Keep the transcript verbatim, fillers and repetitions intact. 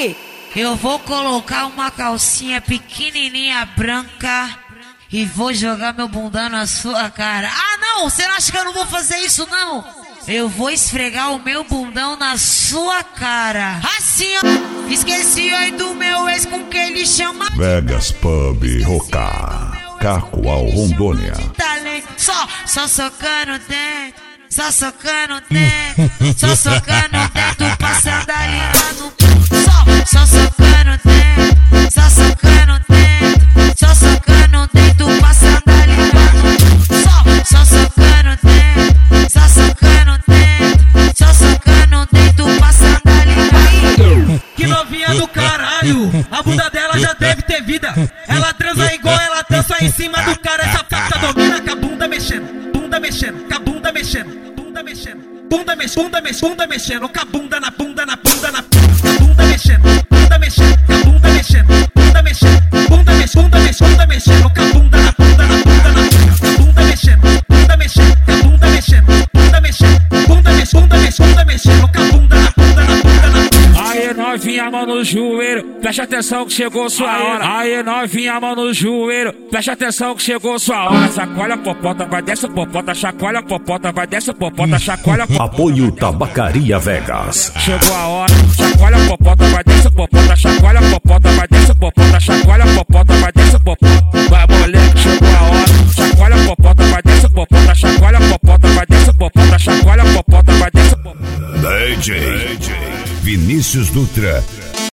aí? Eu vou colocar uma calcinha pequenininha branca e vou jogar meu bundão na sua cara. Ah, não! Você não acha que eu não vou fazer isso, não? Eu vou esfregar o meu bundão na sua cara. Assim, ó. Esqueci aí do meu ex com que ele chama Vegas Pub Roca, Cacoal, Rondônia. Só, só socando dentro, só socando dentro, só socando dentro, passando ali lá no Só, só socando dentro, só socando dentro, só socando dentro, passando ali lá no Só, só socando dentro, só socando dentro, só socando dentro, passando ali lá. Que novinha do caralho, a bunda dela já deve ter vida. Ela transa igual ela dança em cima do cara. Essa faca domina com a bunda mexendo, bunda mexendo, com a bunda mexendo, bunda mexendo. Bunda mexendo, bunda mexendo, bunda mexendo, com a bunda na bunda, na bunda, na bunda mexendo, bunda mexendo, com a bunda mexendo, bunda mexendo, bunda mexendo, bunda mexendo, bunda mexendo, com a bunda na bunda, na bunda, na bunda mexendo, bunda mexendo, com a bunda mexendo, bunda mexendo, bunda mexendo, bunda mexendo, bunda mexendo, com a bunda na bunda, na bunda, na Aí novinha, mão no joelho, preste atenção que chegou sua hora. Aí novinha, mão no joelho, preste atenção que chegou sua hora. Chacoalha a popota, vai dessa popota, chacoalha a popota, vai dessa popota, chacoalha a popota. Apoio Tabacaria Vegas. Chegou a hora, chacoalha a popota, vai dessa popota, chacoalha a popota, vai dessa popota, chacoalha a popota, vai dessa popota. Vai moleque, chegou a hora, chacoalha a popota, vai dessa popota, chacoalha a popota, vai dessa popota, chacoalha a popota, vai dessa popota. D J Vinícius Dutra